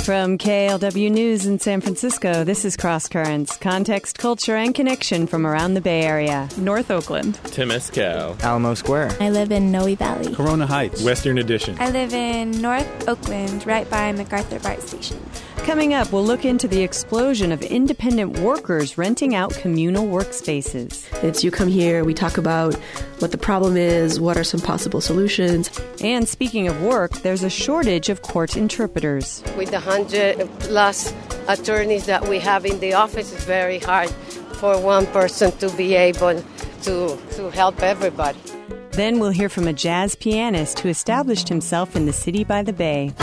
From KLW News in San Francisco, this is Cross Currents, context, culture, and connection from around the Bay Area. North Oakland, Temescal, Alamo Square. I live in Noe Valley, Corona Heights, Western Addition. I live in North Oakland, right by MacArthur BART Station. Coming up, we'll look into the explosion of independent workers renting out communal workspaces. You come here, we talk about what the problem is, what are some possible solutions. And speaking of work, there's a shortage of court interpreters. With the 100+ attorneys that we have in the office, it's very hard for one person to be able to help everybody. Then we'll hear from a jazz pianist who established himself in the city by the bay.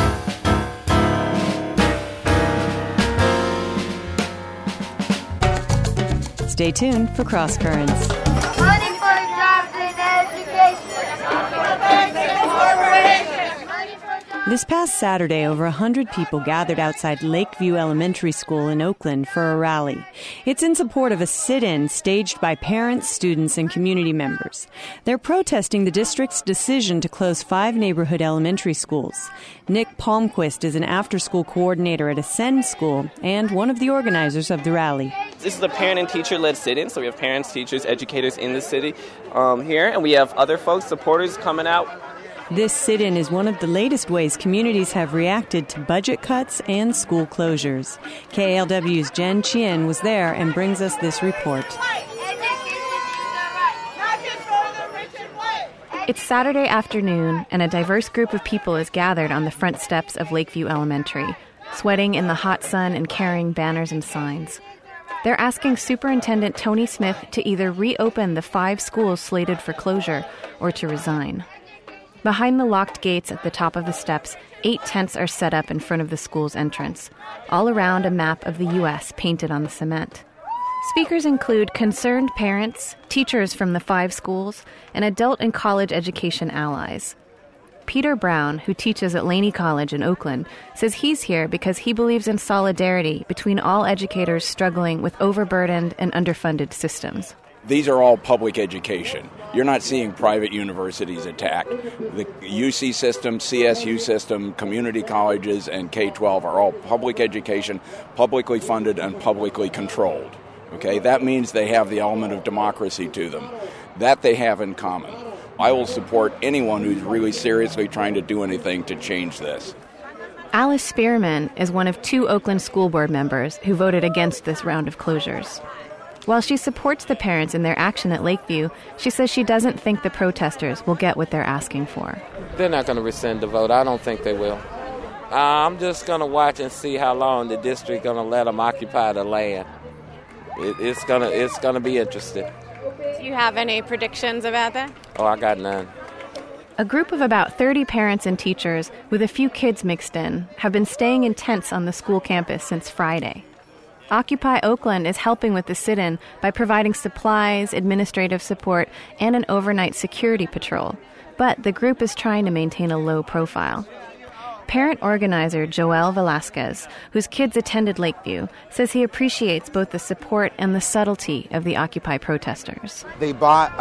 Stay tuned for Cross Currents. Money for jobs and This past Saturday, over 100 people gathered outside Lakeview Elementary School in Oakland for a rally. It's in support of a sit-in staged by parents, students, and community members. They're protesting the district's decision to close 5 neighborhood elementary schools. Nick Palmquist is an after-school coordinator at Ascend School and one of the organizers of the rally. This is a parent and teacher-led sit-in, so we have parents, teachers, educators in the city here, and we have other folks, supporters coming out. This sit-in is one of the latest ways communities have reacted to budget cuts and school closures. KLW's Jen Chien was there and brings us this report. It's Saturday afternoon, and a diverse group of people is gathered on the front steps of Lakeview Elementary, sweating in the hot sun and carrying banners and signs. They're asking Superintendent Tony Smith to either reopen the 5 schools slated for closure or to resign. Behind the locked gates at the top of the steps, 8 tents are set up in front of the school's entrance, all around a map of the U.S. painted on the cement. Speakers include concerned parents, teachers from the 5 schools, and adult and college education allies. Peter Brown, who teaches at Laney College in Oakland, says he's here because he believes in solidarity between all educators struggling with overburdened and underfunded systems. These are all public education. You're not seeing private universities attacked. The UC system, CSU system, community colleges, and K-12 are all public education, publicly funded and publicly controlled. Okay, that means they have the element of democracy to them. That they have in common. I will support anyone who's really seriously trying to do anything to change this. Alice Spearman is one of 2 Oakland School Board members who voted against this round of closures. While she supports the parents in their action at Lakeview, she says she doesn't think the protesters will get what they're asking for. They're not going to rescind the vote. I don't think they will. I'm just going to watch and see how long the district going to let them occupy the land. It's going to be interesting. Do you have any predictions about that? Oh, I got none. A group of about 30 parents and teachers, with a few kids mixed in, have been staying in tents on the school campus since Friday. Occupy Oakland is helping with the sit-in by providing supplies, administrative support, and an overnight security patrol. But the group is trying to maintain a low profile. Parent organizer Joel Velasquez, whose kids attended Lakeview, says he appreciates both the support and the subtlety of the Occupy protesters. They bought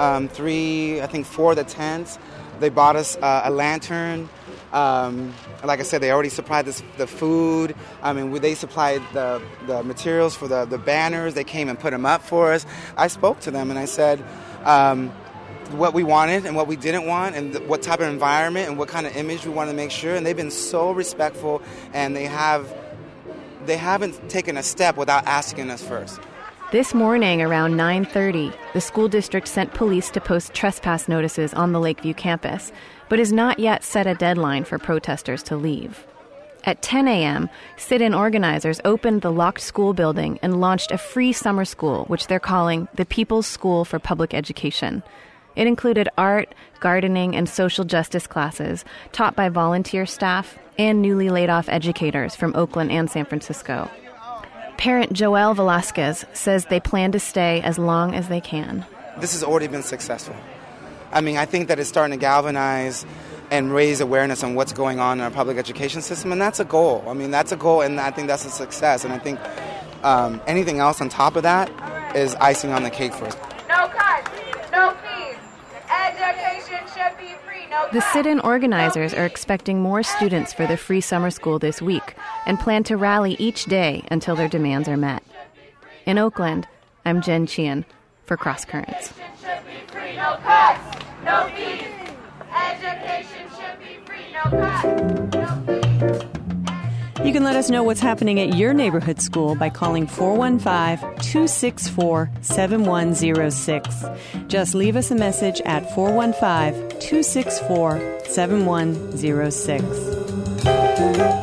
4 of the tents. They bought us a lantern. Like I said, they already supplied the food. They supplied the materials for the banners. They came and put them up for us. I spoke to them and I said what we wanted and what we didn't want and what type of environment and what kind of image we wanted to make sure. And they've been so respectful, and they haven't taken a step without asking us first. This morning, around 9:30, the school district sent police to post trespass notices on the Lakeview campus, but has not yet set a deadline for protesters to leave. At 10 a.m., sit-in organizers opened the locked school building and launched a free summer school, which they're calling the People's School for Public Education. It included art, gardening, and social justice classes taught by volunteer staff and newly laid-off educators from Oakland and San Francisco. Parent Joel Velasquez says they plan to stay as long as they can. This has already been successful. I think that it's starting to galvanize and raise awareness on what's going on in our public education system, and that's a goal. That's a goal, and I think that's a success. And I think anything else on top of that is icing on the cake for us. No cuts, no fees. Education should be free. The sit-in organizers are expecting more students for the free summer school this week and plan to rally each day until their demands are met. In Oakland, I'm Jen Chien for Cross Currents. No cuts, no fees. Education should be free, no cuts, no fees. You can let us know what's happening at your neighborhood school by calling 415-264-7106. Just leave us a message at 415-264-7106.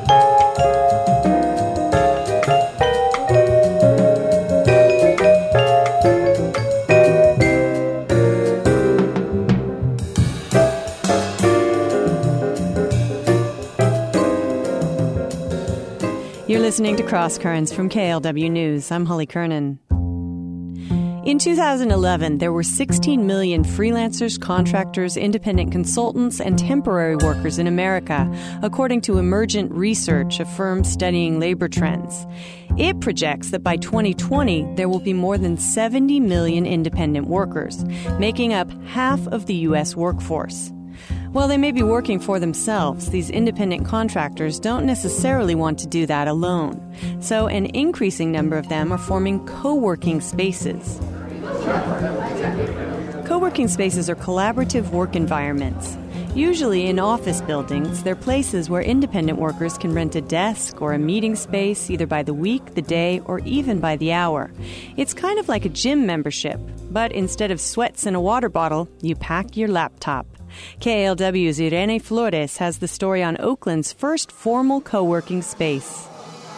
You're listening to Cross Currents from KLW News. I'm Holly Kernan. In 2011, there were 16 million freelancers, contractors, independent consultants, and temporary workers in America, according to Emergent Research, a firm studying labor trends. It projects that by 2020, there will be more than 70 million independent workers, making up half of the U.S. workforce. While they may be working for themselves, these independent contractors don't necessarily want to do that alone. So an increasing number of them are forming co-working spaces. Co-working spaces are collaborative work environments. Usually in office buildings, they're places where independent workers can rent a desk or a meeting space either by the week, the day, or even by the hour. It's kind of like a gym membership, but instead of sweats in a water bottle, you pack your laptop. KLW's Irene Flores has the story on Oakland's first formal co-working space.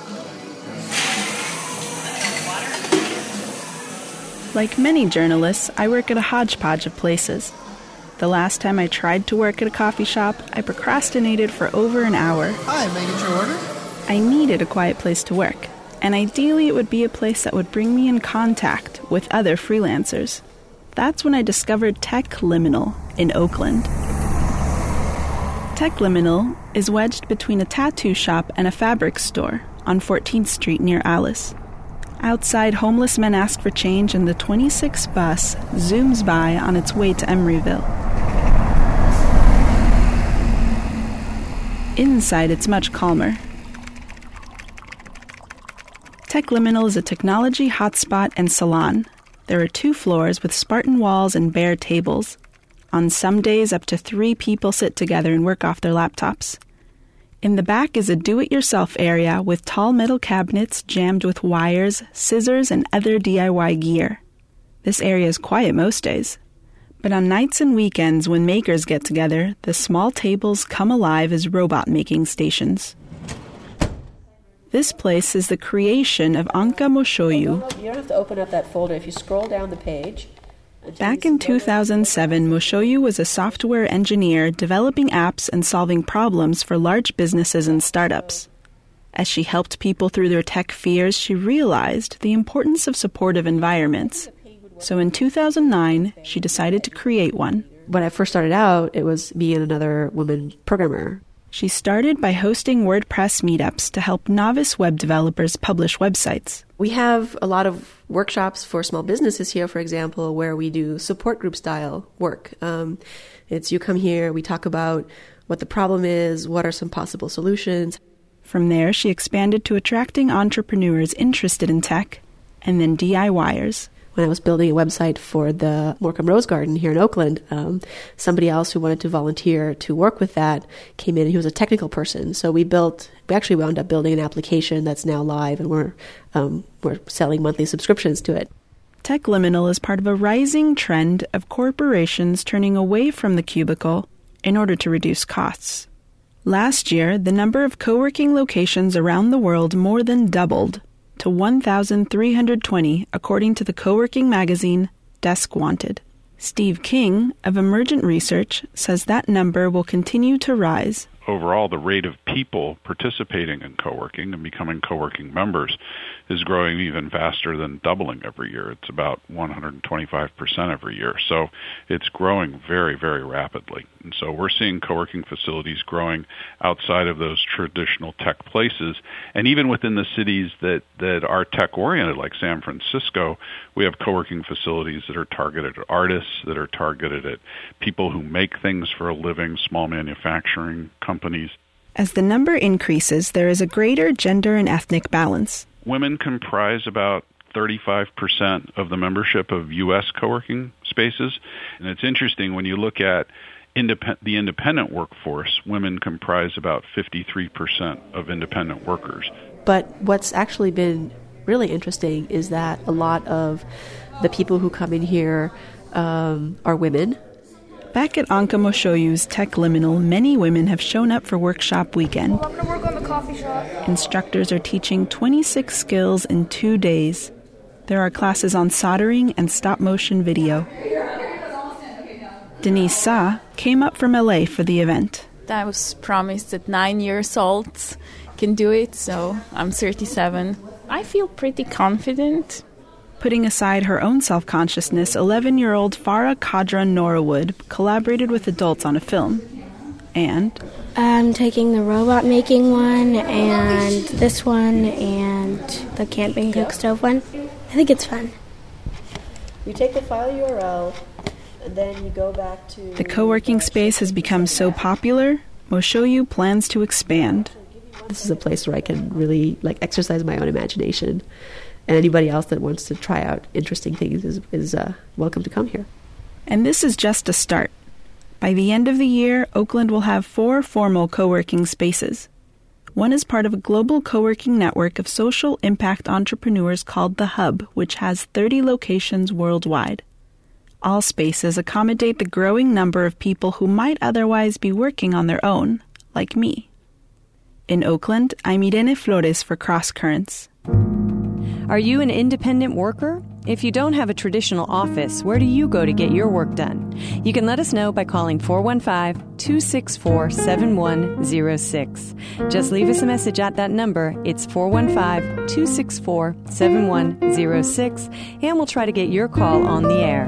Like many journalists, I work at a hodgepodge of places. The last time I tried to work at a coffee shop, I procrastinated for over an hour. Hi, may I get your order? I needed a quiet place to work, and ideally it would be a place that would bring me in contact with other freelancers. That's when I discovered Tech Liminal in Oakland. Tech Liminal is wedged between a tattoo shop and a fabric store on 14th Street near Alice. Outside, homeless men ask for change and the 26 bus zooms by on its way to Emeryville. Inside, it's much calmer. Tech Liminal is a technology hotspot and salon. There are 2 floors with Spartan walls and bare tables. On some days, up to 3 people sit together and work off their laptops. In the back is a do-it-yourself area with tall metal cabinets jammed with wires, scissors, and other DIY gear. This area is quiet most days. But on nights and weekends when makers get together, the small tables come alive as robot-making stations. This place is the creation of Anka Moshoyu. You don't have to open up that folder. If you scroll down the page... Back in 2007, Moshoyu was a software engineer developing apps and solving problems for large businesses and startups. As she helped people through their tech fears, she realized the importance of supportive environments. So in 2009, she decided to create one. When I first started out, it was me and another woman programmer. She started by hosting WordPress meetups to help novice web developers publish websites. We have a lot of workshops for small businesses here, for example, where we do support group style work. It's you come here, we talk about what the problem is, what are some possible solutions. From there, she expanded to attracting entrepreneurs interested in tech and then DIYers. When I was building a website for the Morecambe Rose Garden here in Oakland, somebody else who wanted to volunteer to work with that came in. He was a technical person. So we actually wound up building an application that's now live, and we're selling monthly subscriptions to it. Tech Liminal is part of a rising trend of corporations turning away from the cubicle in order to reduce costs. Last year, the number of co-working locations around the world more than doubled to 1,320, according to the co-working magazine Desk Wanted. Steve King of Emergent Research says that number will continue to rise. overall, the rate of people participating in co-working and becoming co-working members is growing even faster than doubling every year. It's about 125% every year. So it's growing very, very rapidly. And so we're seeing co-working facilities growing outside of those traditional tech places. And even within the cities that are tech-oriented, like San Francisco, we have co-working facilities that are targeted at artists, that are targeted at people who make things for a living, small manufacturing companies. As the number increases, there is a greater gender and ethnic balance. Women comprise about 35% of the membership of U.S. co-working spaces. And it's interesting, when you look at the independent workforce, women comprise about 53% of independent workers. But what's actually been really interesting is that a lot of the people who come in here are women. Back at Anka Moshoyu's Tech Liminal, many women have shown up for workshop weekend. I'm going to work on the coffee shop. Instructors are teaching 26 skills in 2 days. There are classes on soldering and stop-motion video. Denise Sa came up from LA for the event. I was promised at 9 years old can do it, so I'm 37. I feel pretty confident. Putting aside her own self-consciousness, 11-year-old Farah Kadran Norwood collaborated with adults on a film. And I'm taking the robot making one, and this one, and the camping cook stove one. I think it's fun. You take the file URL, and then you go back to... The co-working space has become so popular, Moshoyu plans to expand. This is a place where I can really exercise my own imagination. And anybody else that wants to try out interesting things is welcome to come here. And this is just a start. By the end of the year, Oakland will have 4 formal co-working spaces. One is part of a global co-working network of social impact entrepreneurs called The Hub, which has 30 locations worldwide. All spaces accommodate the growing number of people who might otherwise be working on their own, like me. In Oakland, I'm Irene Flores for Cross Currents. Are you an independent worker? If you don't have a traditional office, where do you go to get your work done? You can let us know by calling 415-264-7106. Just leave us a message at that number. It's 415-264-7106, and we'll try to get your call on the air.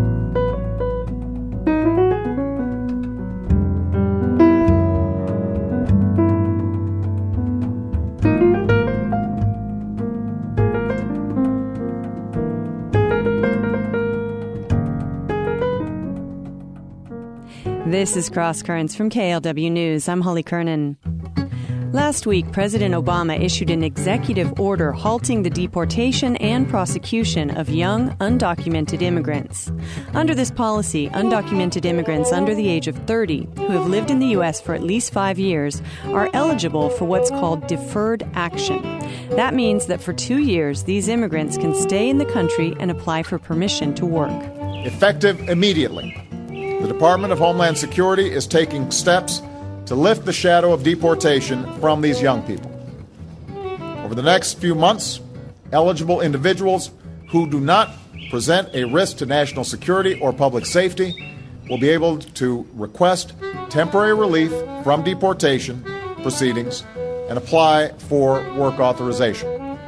This is Cross Currents from KLW News. I'm Holly Kernan. Last week, President Obama issued an executive order halting the deportation and prosecution of young, undocumented immigrants. Under this policy, undocumented immigrants under the age of 30 who have lived in the U.S. for at least 5 years are eligible for what's called deferred action. That means that for 2 years, these immigrants can stay in the country and apply for permission to work. Effective immediately, the Department of Homeland Security is taking steps to lift the shadow of deportation from these young people. Over the next few months, eligible individuals who do not present a risk to national security or public safety will be able to request temporary relief from deportation proceedings and apply for work authorization.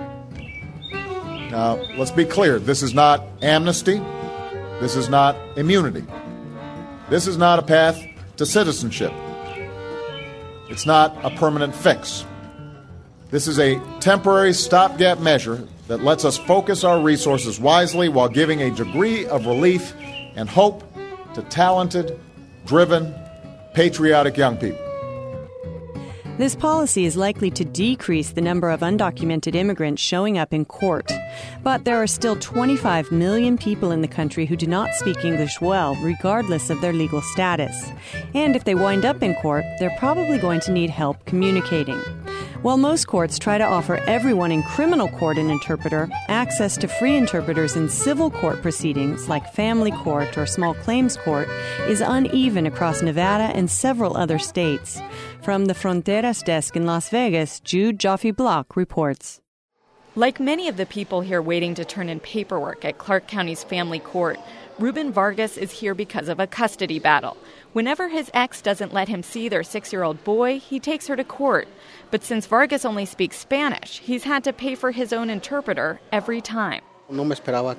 Now, let's be clear. This is not amnesty. This is not immunity. This is not a path to citizenship. It's not a permanent fix. This is a temporary stopgap measure that lets us focus our resources wisely while giving a degree of relief and hope to talented, driven, patriotic young people. This policy is likely to decrease the number of undocumented immigrants showing up in court. But there are still 25 million people in the country who do not speak English well, regardless of their legal status. And if they wind up in court, they're probably going to need help communicating. While most courts try to offer everyone in criminal court an interpreter, access to free interpreters in civil court proceedings like family court or small claims court is uneven across Nevada and several other states. From the Fronteras desk in Las Vegas, Jude Joffe-Block reports. Like many of the people here waiting to turn in paperwork at Clark County's family court, Ruben Vargas is here because of a custody battle. Whenever his ex doesn't let him see their 6-year-old boy, he takes her to court. But since Vargas only speaks Spanish, he's had to pay for his own interpreter every time. I didn't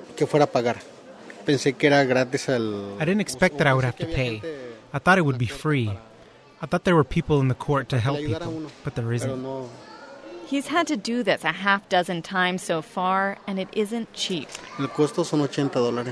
expect that I would have to pay. I thought it would be free. I thought there were people in the court to help people, but there isn't. He's had to do this a half dozen times so far, and it isn't cheap. The cost is $80.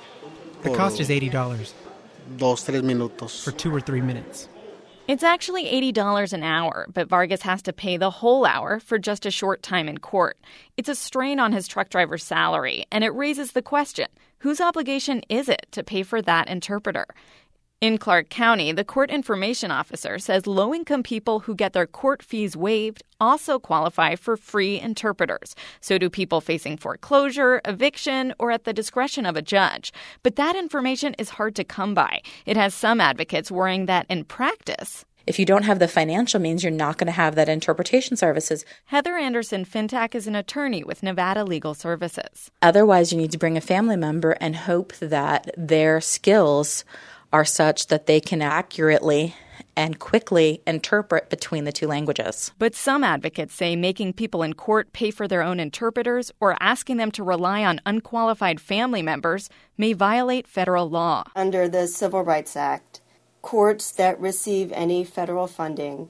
For 2 or 3 minutes. It's actually $80 an hour, but Vargas has to pay the whole hour for just a short time in court. It's a strain on his truck driver's salary, and it raises the question, whose obligation is it to pay for that interpreter? In Clark County, the court information officer says low-income people who get their court fees waived also qualify for free interpreters. So do people facing foreclosure, eviction, or at the discretion of a judge. But that information is hard to come by. It has some advocates worrying that in practice, if you don't have the financial means, you're not going to have that interpretation services. Heather Anderson Fintak is an attorney with Nevada Legal Services. Otherwise, you need to bring a family member and hope that their skills are such that they can accurately and quickly interpret between the two languages. But some advocates say making people in court pay for their own interpreters or asking them to rely on unqualified family members may violate federal law. Under the Civil Rights Act, courts that receive any federal funding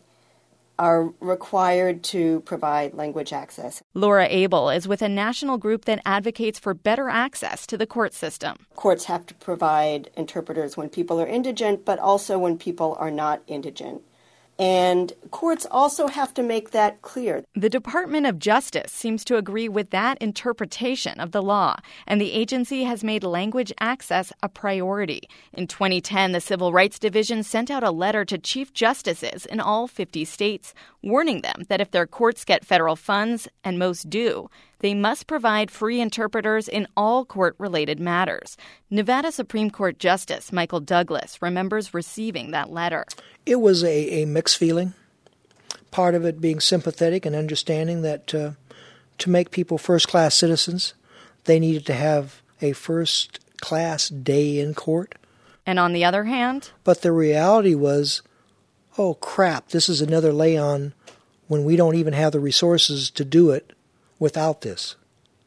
are required to provide language access. Laura Abel is with a national group that advocates for better access to the court system. Courts have to provide interpreters when people are indigent, but also when people are not indigent. And courts also have to make that clear. The Department of Justice seems to agree with that interpretation of the law, and the agency has made language access a priority. In 2010, the Civil Rights Division sent out a letter to chief justices in all 50 states, warning them that if their courts get federal funds, and most do, they must provide free interpreters in all court-related matters. Nevada Supreme Court Justice Michael Douglas remembers receiving that letter. It was a mixed feeling, part of it being sympathetic and understanding that to make people first-class citizens, they needed to have a first-class day in court. And on the other hand? But the reality was, oh crap, this is another lay-on when we don't even have the resources to do it without this.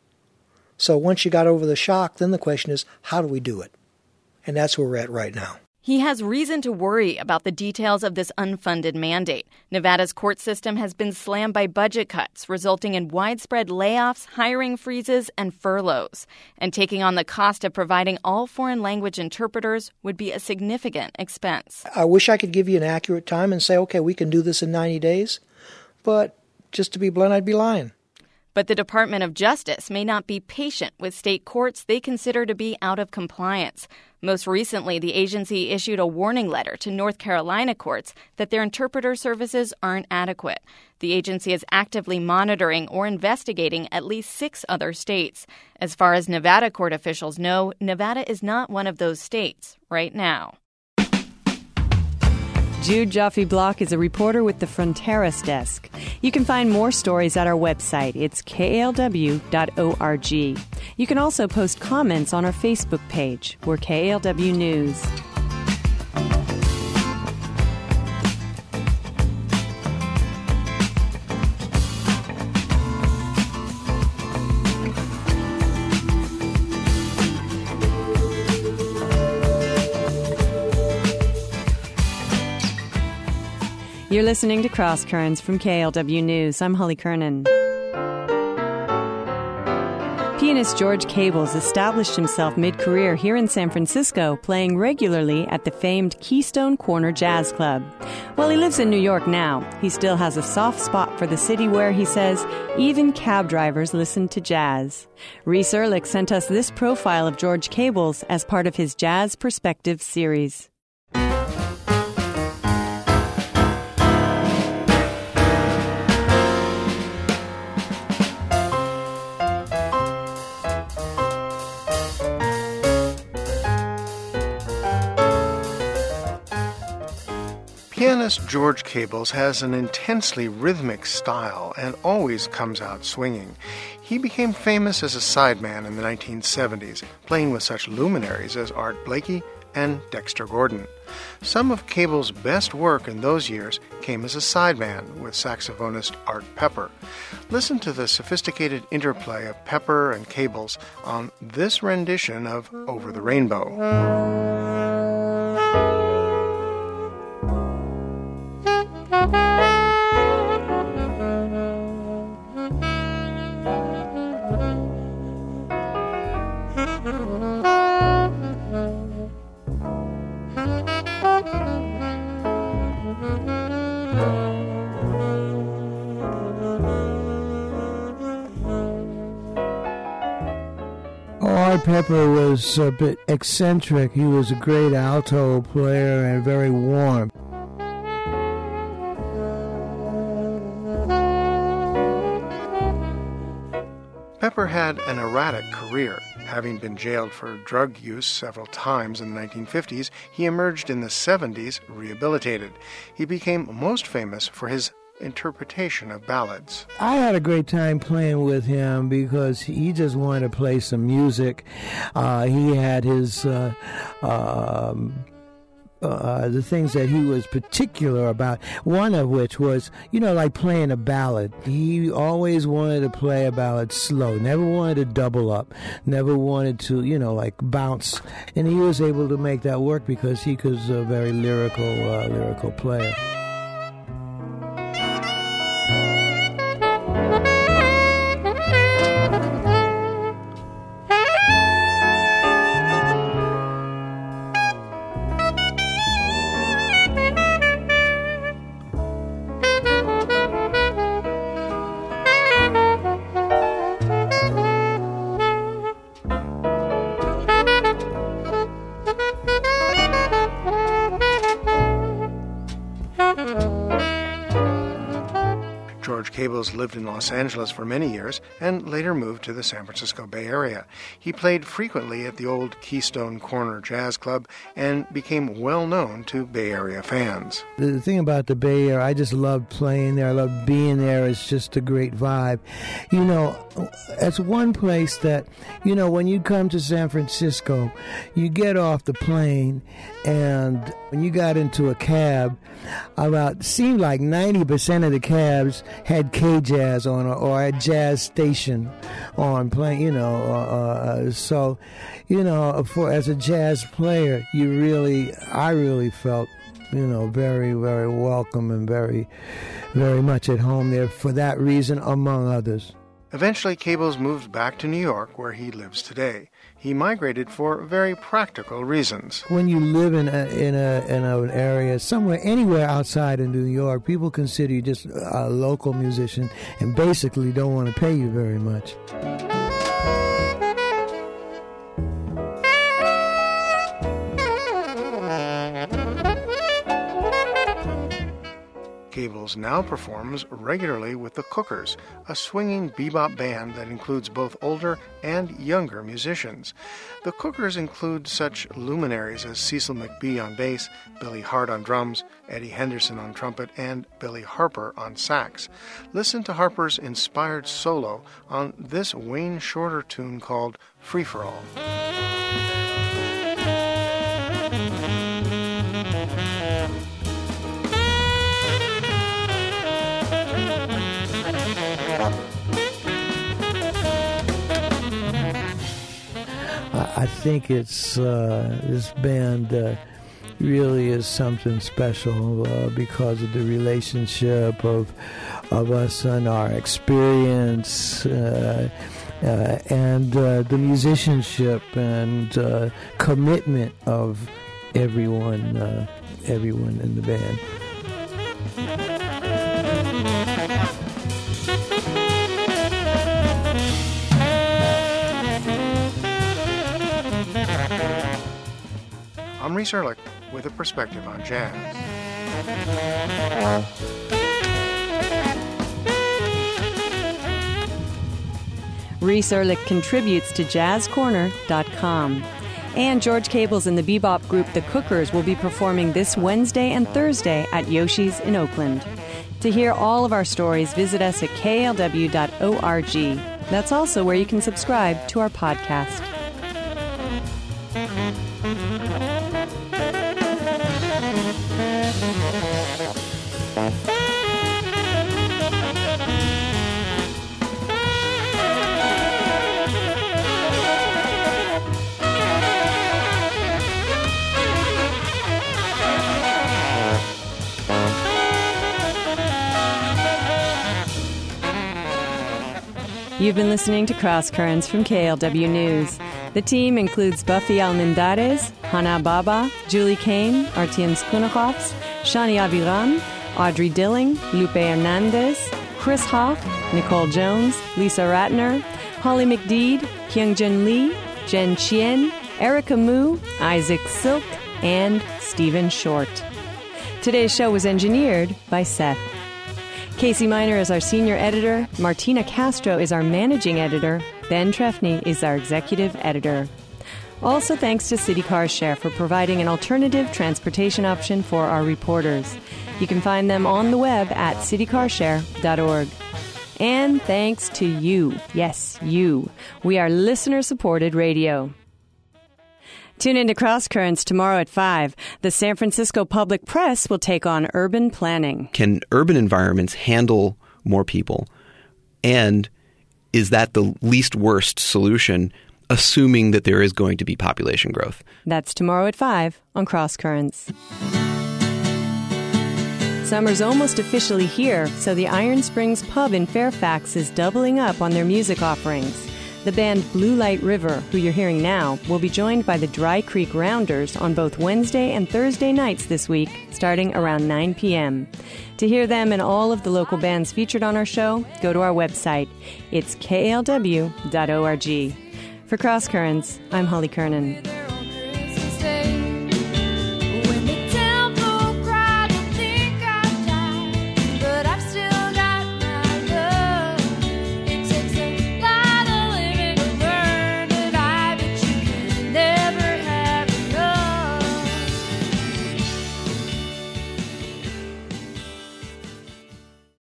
So once you got over the shock, then the question is, how do we do it? And that's where we're at right now. He has reason to worry about the details of this unfunded mandate. Nevada's court system has been slammed by budget cuts, resulting in widespread layoffs, hiring freezes, and furloughs. And taking on the cost of providing all foreign language interpreters would be a significant expense. I wish I could give you an accurate time and say, okay, we can do this in 90 days. But just to be blunt, I'd be lying. But the Department of Justice may not be patient with state courts they consider to be out of compliance. Most recently, the agency issued a warning letter to North Carolina courts that their interpreter services aren't adequate. The agency is actively monitoring or investigating at least 6 other states. As far as Nevada court officials know, Nevada is not one of those states right now. Jude Joffe-Block is a reporter with the Fronteras Desk. You can find more stories at our website. It's kalw.org. You can also post comments on our Facebook page. We're KALW News. You're listening to Cross Currents from KALW News. I'm Holly Kernan. Pianist George Cables established himself mid-career here in San Francisco, playing regularly at the famed Keystone Corner Jazz Club. While he lives in New York now, he still has a soft spot for the city where, he says, even cab drivers listen to jazz. Reese Ehrlich sent us this profile of George Cables as part of his Jazz Perspective series. Pianist George Cables has an intensely rhythmic style and always comes out swinging. He became famous as a sideman in the 1970s, playing with such luminaries as Art Blakey and Dexter Gordon. Some of Cable's best work in those years came as a sideman with saxophonist Art Pepper. Listen to the sophisticated interplay of Pepper and Cable's on this rendition of Over the Rainbow. Art Pepper was a bit eccentric. He was a great alto player and very warm. Pepper had an erratic career. Having been jailed for drug use several times in the 1950s, he emerged in the 70s rehabilitated. He became most famous for his interpretation of ballads. I had a great time playing with him because he just wanted to play some music. He had his the things that he was particular about, one of which was, like playing a ballad. He always wanted to play a ballad slow, never wanted to double up, never wanted to, like bounce. And he was able to make that work because he was a very lyrical player. George Cables lived in Los Angeles for many years and later moved to the San Francisco Bay Area. He played frequently at the old Keystone Corner Jazz Club and became well known to Bay Area fans. The thing about the Bay Area, I just love playing there. I love being there. It's just a great vibe. It's one place that, when you come to San Francisco, you get off the plane, and when you got into a cab, seemed like 90% of the cabs had K-Jazz on or a jazz station on playing, so, as a jazz player, I really felt, very, very welcome and very, very much at home there for that reason, among others. Eventually, Cables moved back to New York, where he lives today. He migrated for very practical reasons. When you live in an area, anywhere outside of New York, people consider you just a local musician and basically don't want to pay you very much. Cables now performs regularly with the Cookers, a swinging bebop band that includes both older and younger musicians. The Cookers include such luminaries as Cecil McBee on bass, Billy Hart on drums, Eddie Henderson on trumpet, and Billy Harper on sax. Listen to Harper's inspired solo on this Wayne Shorter tune called Free For All. I think it's this band really is something special because of the relationship of us and our experience and the musicianship and commitment of everyone in the band. I'm Reese Erlich with a perspective on jazz. Reese Erlich contributes to jazzcorner.com. And George Cables and the bebop group The Cookers will be performing this Wednesday and Thursday at Yoshi's in Oakland. To hear all of our stories, visit us at klw.org. That's also where you can subscribe to our podcast. You've been listening to Cross Currents from KLW News. The team includes Buffy Almendares, Hannah Baba, Julie Kane, Artyom Skunikovs, Shani Aviram, Audrey Dilling, Lupe Hernandez, Chris Hoff, Nicole Jones, Lisa Ratner, Holly McDeed, Hyungjin Lee, Jen Chien, Erica Mu, Isaac Silk, and Stephen Short. Today's show was engineered by Seth. Casey Miner is our senior editor, Martina Castro is our managing editor, Ben Trefny is our executive editor. Also thanks to City Car Share for providing an alternative transportation option for our reporters. You can find them on the web at citycarshare.org. And thanks to you, yes, you. We are listener-supported radio. Tune into Cross Currents tomorrow at 5. The San Francisco Public Press will take on urban planning. Can urban environments handle more people? And is that the least worst solution, assuming that there is going to be population growth? That's tomorrow at 5 on Cross Currents. Summer's almost officially here, so the Iron Springs Pub in Fairfax is doubling up on their music offerings. The band Blue Light River, who you're hearing now, will be joined by the Dry Creek Rounders on both Wednesday and Thursday nights this week, starting around 9 p.m. To hear them and all of the local bands featured on our show, go to our website. It's klw.org. For Cross Currents, I'm Holly Kernan.